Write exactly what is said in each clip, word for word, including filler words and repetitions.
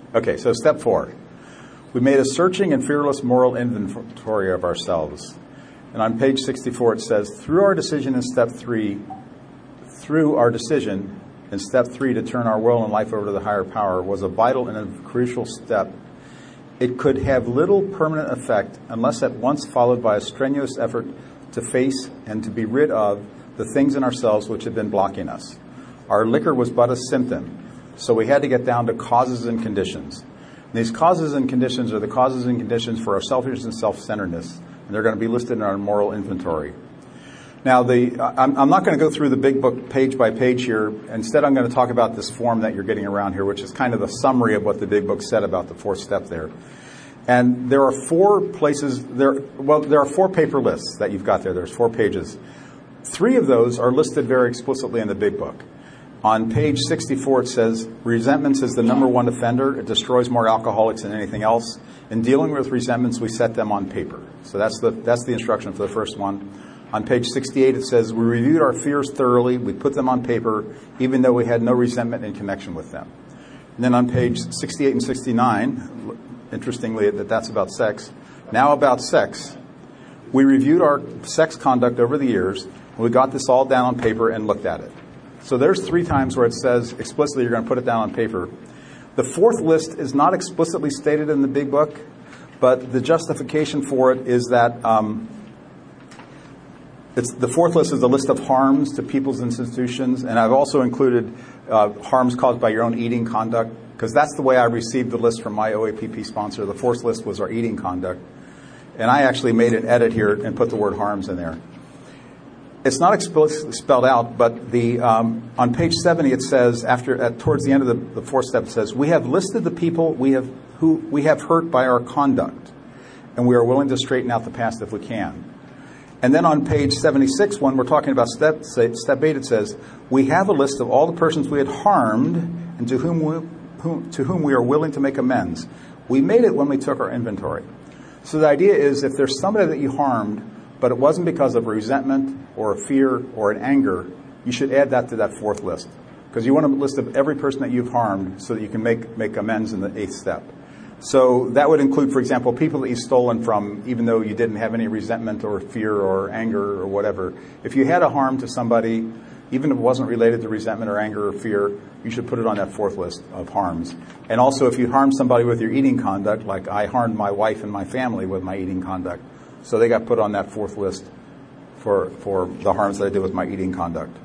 Okay, so step four. We made a searching and fearless moral inventory of ourselves. And on page sixty-four it says, through our decision in step three, through our decision in step three to turn our will and life over to the higher power was a vital and a crucial step. It could have little permanent effect unless at once followed by a strenuous effort to face and to be rid of the things in ourselves which had been blocking us. Our liquor was but a symptom, so we had to get down to causes and conditions. And these causes and conditions are the causes and conditions for our selfishness and self-centeredness, and they're going to be listed in our moral inventory. Now, the I'm, I'm not going to go through the big book page by page here. Instead, I'm going to talk about this form that you're getting around here, which is kind of the summary of what the big book said about the fourth step there. And there are four places, there. well, there are four paper lists that you've got there. There's four pages. Three of those are listed very explicitly in the big book. On page sixty-four, it says, resentments is the number one offender. It destroys more alcoholics than anything else. In dealing with resentments, we set them on paper. So that's the that's the instruction for the first one. On page sixty-eight, it says, we reviewed our fears thoroughly. We put them on paper, even though we had no resentment in connection with them. And then on page sixty-eight and sixty-nine, interestingly, that that's about sex. Now about sex, we reviewed our sex conduct over the years, and we got this all down on paper and looked at it. So there's three times where it says explicitly you're going to put it down on paper. The fourth list is not explicitly stated in the big book, but the justification for it is that um, it's, the fourth list is a list of harms to people's institutions, and I've also included uh, harms caused by your own eating conduct, because that's the way I received the list from my O A P P sponsor. The fourth list was our eating conduct, and I actually made an edit here and put the word harms in there. It's not explicitly spelled out, but the um, on page seventy it says, after at, towards the end of the, the fourth step, it says, we have listed the people we have who we have hurt by our conduct, and we are willing to straighten out the past if we can. And then on page seventy-six, when we're talking about step step eight, it says, we have a list of all the persons we had harmed and to whom we, whom, to whom we are willing to make amends. We made it when we took our inventory. So the idea is, if there's somebody that you harmed, but it wasn't because of a resentment or a fear or an anger, you should add that to that fourth list. Because you want a list of every person that you've harmed so that you can make, make amends in the eighth step. So that would include, for example, people that you've stolen from, even though you didn't have any resentment or fear or anger or whatever. If you had a harm to somebody, even if it wasn't related to resentment or anger or fear, you should put it on that fourth list of harms. And also, if you harmed somebody with your eating conduct, like I harmed my wife and my family with my eating conduct, so they got put on that fourth list for, for the harms that I did with my eating conduct.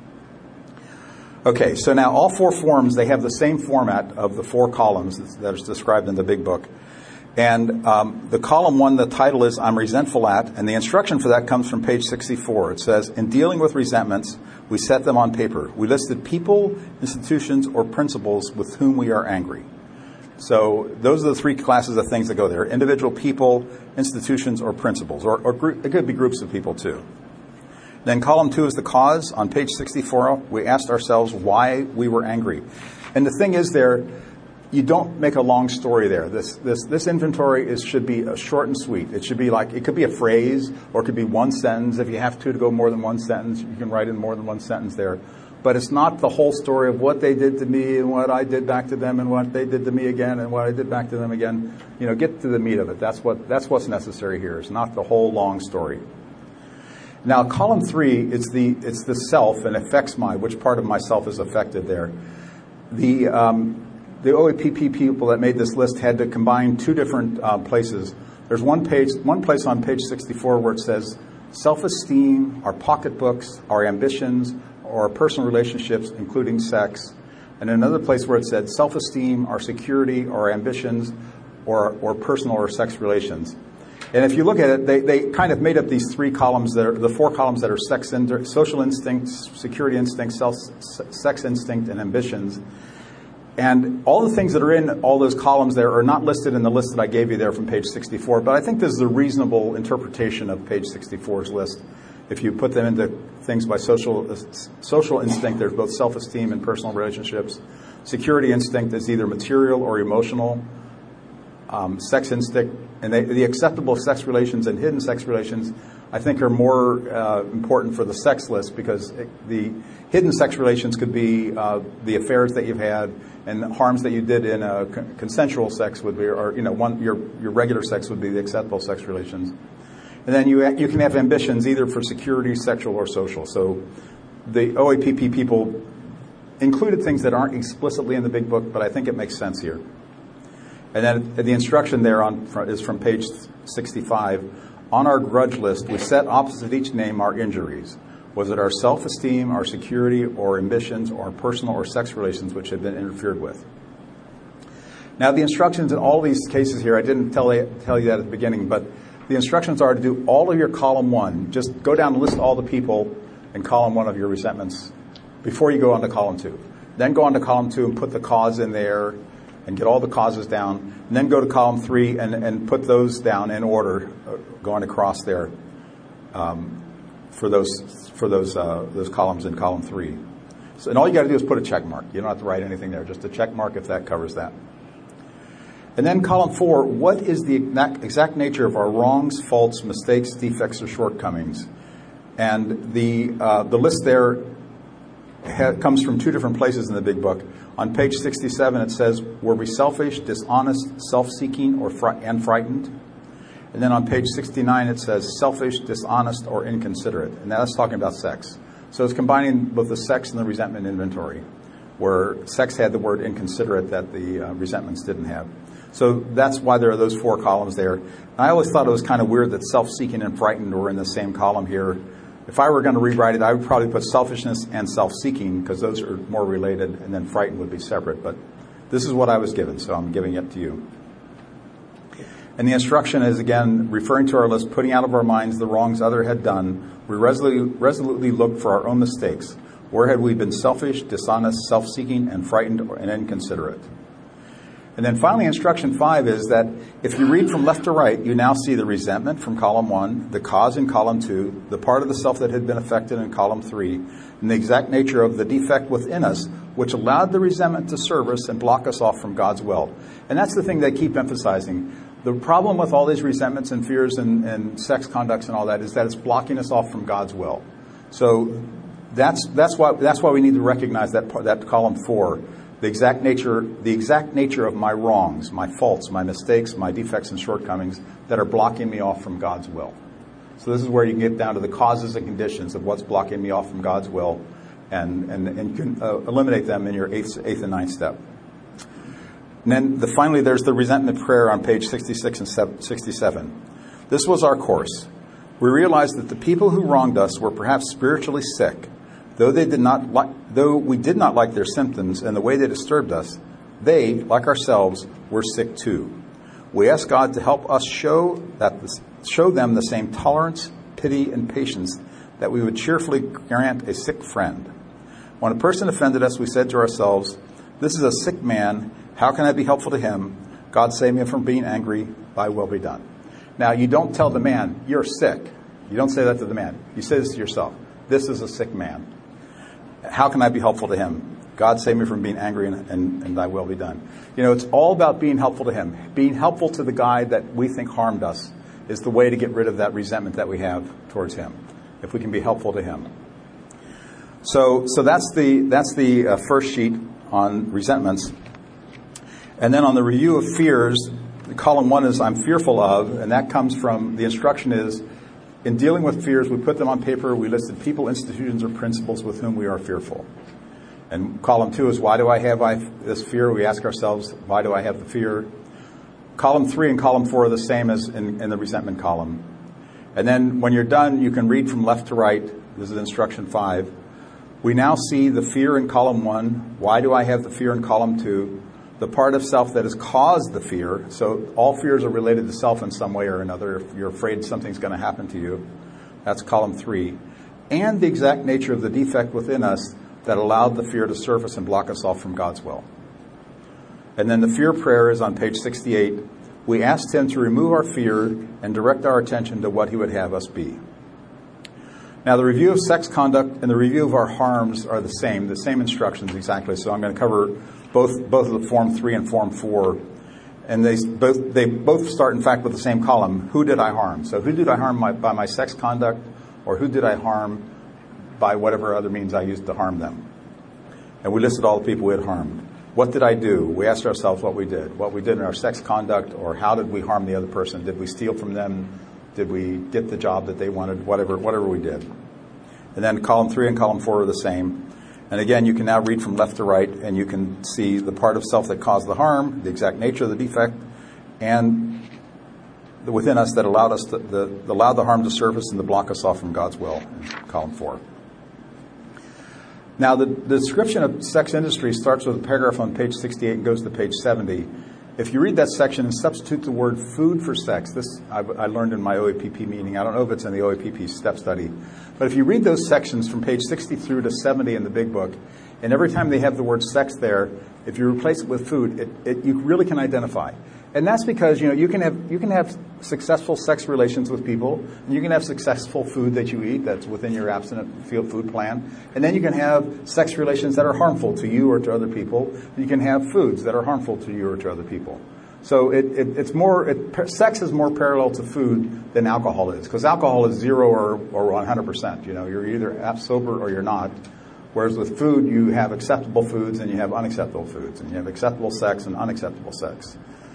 Okay, so now all four forms, they have the same format of the four columns that is described in the big book. And um, the column one, the title is I'm resentful at, and the instruction for that comes from page sixty-four. It says, in dealing with resentments, we set them on paper. We listed people, institutions, or principles with whom we are angry. So those are the three classes of things that go there: individual people, institutions, or principles, or, or group, it could be groups of people too. Then column two is the cause. On page sixty-four, we asked ourselves why we were angry. And the thing is there, you don't make a long story there. This this this inventory is should be a short and sweet. It should be like, it could be a phrase, or it could be one sentence. If you have to to go more than one sentence, you can write in more than one sentence there. But it's not the whole story of what they did to me and what I did back to them and what they did to me again and what I did back to them again. You know, get to the meat of it. That's what that's what's necessary here. It's not the whole long story. Now, column three, it's the it's the self and affects my, which part of myself is affected there. The um, the O A P P people that made this list had to combine two different uh, places. There's one page, one place on page sixty-four where it says self-esteem, our pocketbooks, our ambitions, or our personal relationships, including sex. And another place where it said self-esteem, our security, our ambitions, or or personal or sex relations. And if you look at it, they, they kind of made up these three columns, that are, the four columns that are sex, social instincts, security instinct, self, sex instinct, and ambitions. And all the things that are in all those columns there are not listed in the list that I gave you there from page sixty-four, but I think this is a reasonable interpretation of page sixty-four's list. If you put them into things by social social instinct, there's both self-esteem and personal relationships. Security instinct is either material or emotional. Um, sex instinct, and they, the acceptable sex relations and hidden sex relations I think are more uh, important for the sex list, because it, the hidden sex relations could be uh, the affairs that you've had, and the harms that you did in a con- consensual sex would be, or you know, one your your regular sex would be the acceptable sex relations. And then you you can have ambitions either for security, sexual, or social. So the O A P P people included things that aren't explicitly in the big book, but I think it makes sense here. And then the instruction there on is from page sixty-five. On our grudge list, we set opposite each name our injuries. Was it our self-esteem, our security, or ambitions, or personal or sex relations which had been interfered with? Now, the instructions in all these cases here, I didn't tell you, tell you that at the beginning, but the instructions are to do all of your column one. Just go down and list all the people in column one of your resentments before you go on to column two. Then go on to column two and put the cause in there and get all the causes down. And then go to column three and, and put those down in order, uh, going across there um, for those for those uh, those columns in column three. So, and all you got to do is put a check mark. You don't have to write anything there, just a check mark if that covers that. And then column four, what is the exact nature of our wrongs, faults, mistakes, defects, or shortcomings? And the uh, the list there ha- comes from two different places in the big book. On page sixty-seven, it says, were we selfish, dishonest, self-seeking, or fr- and frightened? And then on page sixty-nine, it says selfish, dishonest, or inconsiderate. And that's talking about sex. So it's combining both the sex and the resentment inventory, where sex had the word inconsiderate that the uh, resentments didn't have. So that's why there are those four columns there. And I always thought it was kind of weird that self-seeking and frightened were in the same column here. If I were going to rewrite it, I would probably put selfishness and self-seeking, because those are more related, and then frightened would be separate. But this is what I was given, so I'm giving it to you. And the instruction is, again, referring to our list, putting out of our minds the wrongs other had done. We resolutely, resolutely look for our own mistakes. Where had we been selfish, dishonest, self-seeking, and frightened, and inconsiderate? And then finally, instruction five is that if you read from left to right, you now see the resentment from column one, the cause in column two, the part of the self that had been affected in column three, and the exact nature of the defect within us, which allowed the resentment to serve us and block us off from God's will. And that's the thing they keep emphasizing. The problem with all these resentments and fears and, and sex conducts and all that is that it's blocking us off from God's will. So that's that's why that's why we need to recognize that that column four. The exact nature, the exact nature of my wrongs, my faults, my mistakes, my defects and shortcomings that are blocking me off from God's will. So this is where you can get down to the causes and conditions of what's blocking me off from God's will, and and, and you can uh, eliminate them in your eighth, eighth and ninth step. And then the, finally, there's the resentment prayer on page sixty-six and sixty-seven. This was our course. We realized that the people who wronged us were perhaps spiritually sick. Though they did not like, though we did not like their symptoms and the way they disturbed us, they, like ourselves, were sick too. We asked God to help us show that this, show them the same tolerance, pity, and patience that we would cheerfully grant a sick friend. When a person offended us, we said to ourselves, "This is a sick man. How can I be helpful to him? God save me from being angry. Thy will be done." Now, you don't tell the man, "You're sick." You don't say that to the man. You say this to yourself. "This is a sick man. How can I be helpful to him? God save me from being angry, and, and, and thy will be done." You know, it's all about being helpful to him. Being helpful to the guy that we think harmed us is the way to get rid of that resentment that we have towards him, if we can be helpful to him. So so that's the, that's the uh, first sheet on resentments. And then on the review of fears, column one is I'm fearful of, and that comes from, the instruction is, in dealing with fears, we put them on paper. We listed people, institutions, or principles with whom we are fearful. And column two is, why do I have I, this fear? We ask ourselves, why do I have the fear? Column three and column four are the same as in, in the resentment column. And then when you're done, you can read from left to right. This is instruction five. We now see the fear in column one. Why do I have the fear in column two? The part of self that has caused the fear. So all fears are related to self in some way or another. If you're afraid something's going to happen to you, that's column three. And the exact nature of the defect within us that allowed the fear to surface and block us off from God's will. And then the fear prayer is on page sixty-eight. We asked him to remove our fear and direct our attention to what he would have us be. Now, the review of sex conduct and the review of our harms are the same, the same instructions exactly. So I'm going to cover both both of the Form three and Form four. And they both they both start, in fact, with the same column. Who did I harm? So who did I harm my, by my sex conduct, or who did I harm by whatever other means I used to harm them? And we listed all the people we had harmed. What did I do? We asked ourselves what we did. What we did in our sex conduct, or how did we harm the other person? Did we steal from them? Did we get the job that they wanted? Whatever, whatever we did. And then column three and column four are the same. And again, you can now read from left to right, and you can see the part of self that caused the harm, the exact nature of the defect, and the within us that allowed us to, the, allowed the harm to surface and to block us off from God's will in column four. Now, the, the description of sex industry starts with a paragraph on page sixty-eight and goes to page seventy. If you read that section and substitute the word food for sex, this I, I learned in my O A P P meeting. I don't know if it's in the O A P P step study. But if you read those sections from page sixty through to seventy in the big book, and every time they have the word sex there, if you replace it with food, it, it, you really can identify. And that's because, you know, you can have you can have successful sex relations with people, and you can have successful food that you eat that's within your abstinent food plan, and then you can have sex relations that are harmful to you or to other people. You can have foods that are harmful to you or to other people. So it, it, it's more it, sex is more parallel to food than alcohol is, because alcohol is zero or or one hundred percent. You know, you're either sober or you're not. Whereas with food, you have acceptable foods and you have unacceptable foods, and you have acceptable sex and unacceptable sex.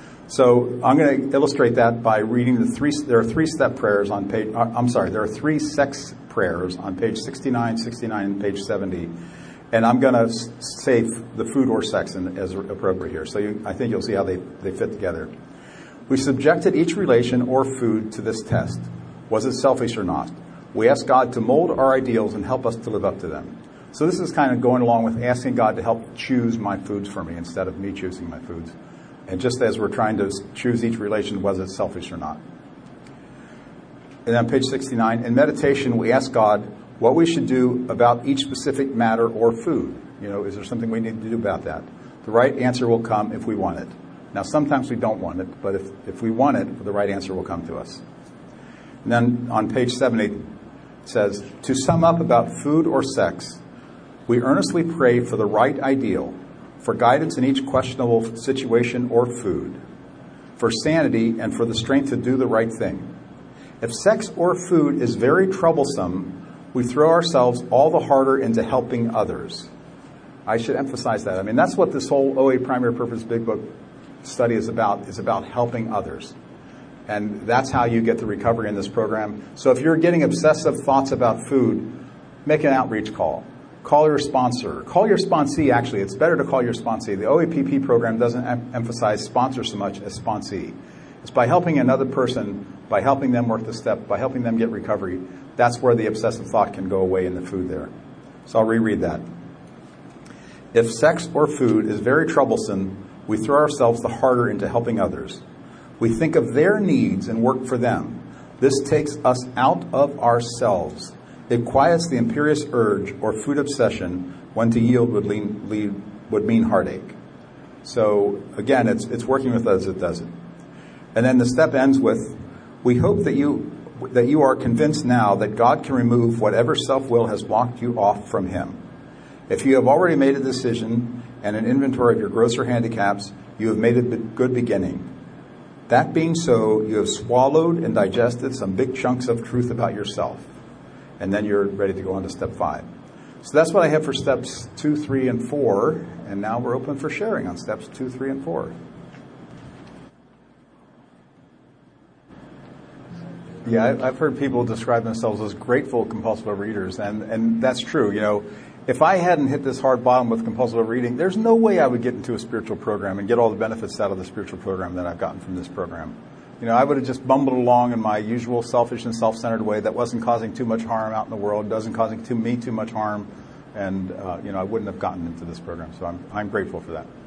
So I'm going to illustrate that by reading the three, there are three step prayers on page, I'm sorry, there are three sex prayers on page sixty-nine, sixty-nine, and page seventy. And I'm going to say the food or sex in, as appropriate here. So you, I think you'll see how they, they fit together. We subjected each relation or food to this test. Was it selfish or not? We asked God to mold our ideals and help us to live up to them. So this is kind of going along with asking God to help choose my foods for me instead of me choosing my foods. And just as we're trying to choose each relation, was it selfish or not? And then on page sixty-nine, in meditation, we ask God what we should do about each specific matter or food. You know, is there something we need to do about that? The right answer will come if we want it. Now, sometimes we don't want it, but if, if we want it, the right answer will come to us. And then on page seventy, it says, to sum up about food or sex, we earnestly pray for the right ideal, for guidance in each questionable situation or food, for sanity and for the strength to do the right thing. If sex or food is very troublesome, we throw ourselves all the harder into helping others. I should emphasize that. I mean, that's what this whole O A Primary Purpose Big Book study is about, is about helping others. And that's how you get the recovery in this program. So if you're getting obsessive thoughts about food, make an outreach call. Call your sponsor. Call your sponsee, actually. It's better to call your sponsee. The O A P P program doesn't em- emphasize sponsor so much as sponsee. It's by helping another person, by helping them work the step, by helping them get recovery. That's where the obsessive thought can go away in the food there. So I'll reread that. If sex or food is very troublesome, we throw ourselves the harder into helping others. We think of their needs and work for them. This takes us out of ourselves. It quiets the imperious urge or food obsession when to yield would, lean, lead, would mean heartache. So again, it's it's working with us that does it. And then the step ends with, we hope that you that you are convinced now that God can remove whatever self-will has blocked you off from him. If you have already made a decision and an inventory of your grosser handicaps, you have made a good beginning. That being so, you have swallowed and digested some big chunks of truth about yourself. And then you're ready to go on to step five. So that's what I have for steps two, three, and four. And now we're open for sharing on steps two, three, and four. Yeah, I've heard people describe themselves as grateful compulsive overeaters, and, and that's true. You know, if I hadn't hit this hard bottom with compulsive overeating, there's no way I would get into a spiritual program and get all the benefits out of the spiritual program that I've gotten from this program. You know, I would have just bumbled along in my usual selfish and self-centered way that wasn't causing too much harm out in the world, doesn't causing too, me too much harm, and, uh, you know, I wouldn't have gotten into this program. So I'm, I'm grateful for that.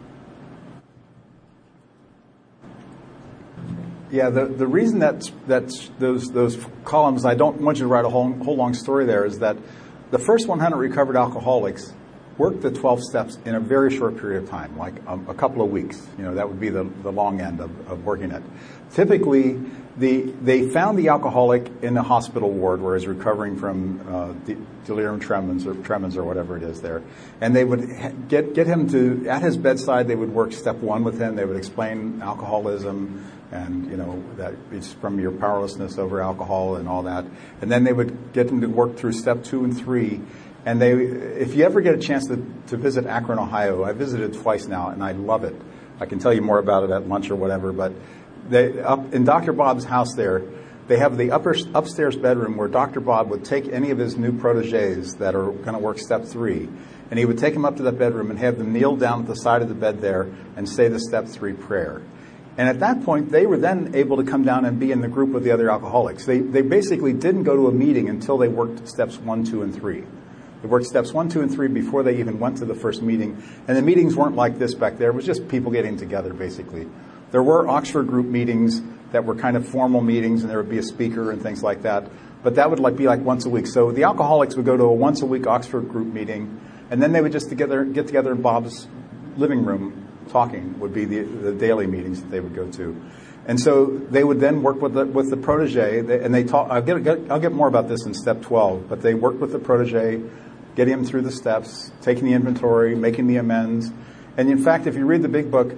Yeah, the, the reason that that's those those columns, I don't want you to write a whole, whole long story there, is that the first one hundred recovered alcoholics work the twelve steps in a very short period of time, like a, a couple of weeks. You know, that would be the, the long end of, of working it. Typically, the, they found the alcoholic in the hospital ward where he's recovering from uh, de- delirium tremens or tremens or whatever it is there, and they would ha- get get him to at his bedside. They would work step one with him. They would explain alcoholism and, you know, that it's from your powerlessness over alcohol and all that, and then they would get him to work through step two and three. And they, if you ever get a chance to, to visit Akron, Ohio, I visited twice now, and I love it. I can tell you more about it at lunch or whatever, but they, up in Doctor Bob's house there, they have the upper upstairs bedroom where Doctor Bob would take any of his new proteges that are going to work step three, and he would take them up to that bedroom and have them kneel down at the side of the bed there and say the step three prayer. And at that point, they were then able to come down and be in the group with the other alcoholics. They, they basically didn't go to a meeting until they worked steps one, two, and three. They worked steps one, two, and three before they even went to the first meeting. And the meetings weren't like this back there. It was just people getting together, basically. There were Oxford group meetings that were kind of formal meetings, and there would be a speaker and things like that. But that would like be like once a week. So the alcoholics would go to a once-a-week Oxford group meeting, and then they would just together get together in Bob's living room talking would be the, the daily meetings that they would go to. And so they would then work with the, with the protege, they, and they talk. I'll get, get I'll get more about this in step twelve. But they worked with the protege, getting him through the steps, taking the inventory, making the amends. And in fact, if you read the big book,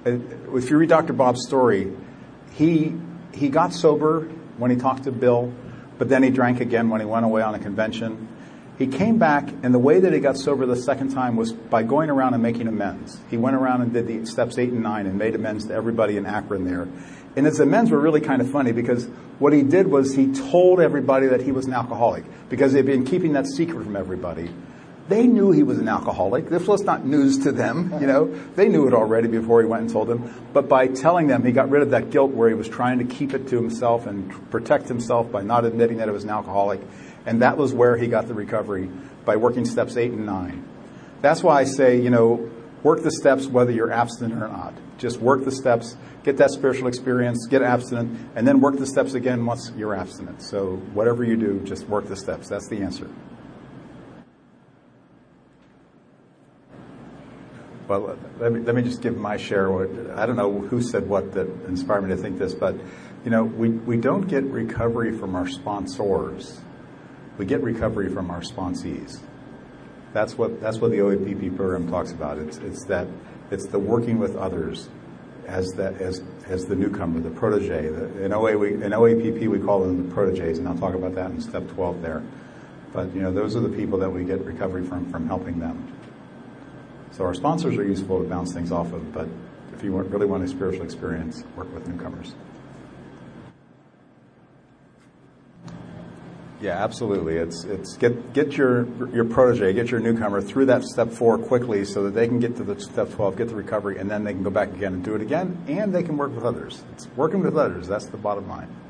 if you read Doctor Bob's story, he he got sober when he talked to Bill, but then he drank again when he went away on a convention. He came back, and the way that he got sober the second time was by going around and making amends. He went around and did the steps eight and nine and made amends to everybody in Akron there. And his amends were really kind of funny because what he did was he told everybody that he was an alcoholic because they'd been keeping that secret from everybody. They knew he was an alcoholic. This was not news to them, you know. They knew it already before he went and told them. But by telling them, he got rid of that guilt where he was trying to keep it to himself and protect himself by not admitting that he was an alcoholic. And that was where he got the recovery, by working steps eight and nine. That's why I say, you know, work the steps whether you're abstinent or not. Just work the steps, get that spiritual experience, get abstinent, and then work the steps again once you're abstinent. So whatever you do, just work the steps. That's the answer. Well, let me, let me just give my share. I don't know who said what that inspired me to think this, but, you know, we, we don't get recovery from our sponsors. We get recovery from our sponsees. That's what that's what the O A P P program talks about. It's it's that it's the working with others as that as as the newcomer, the protege. The, in O A we, in O A P P we call them the proteges, and I'll talk about that in step twelve there. But you know, those are the people that we get recovery from from helping them. So our sponsors are useful to bounce things off of, but if you really want a spiritual experience, work with newcomers. Yeah, absolutely. It's it's get get your your protege, get your newcomer through that step four quickly so that they can get to the step twelve, get the recovery, and then they can go back again and do it again, and they can work with others. It's working with others. That's the bottom line.